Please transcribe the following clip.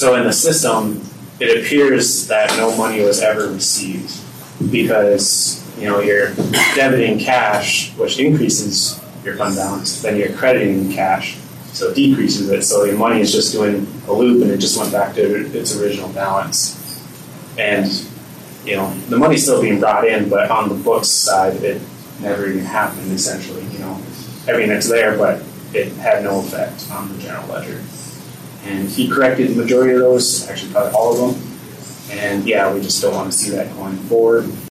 So in the system, it appears that no money was ever received because you're debiting cash, which increases your fund balance, then you're crediting cash, so it decreases it. So your money is just doing a loop, and it just went back to its original balance. And the money's still being brought in, but on the books side, it never even happened. Essentially, everything that's there, but it had no effect on the general ledger. And he corrected the majority of those, actually probably all of them. And yeah, we just don't want to see that going forward.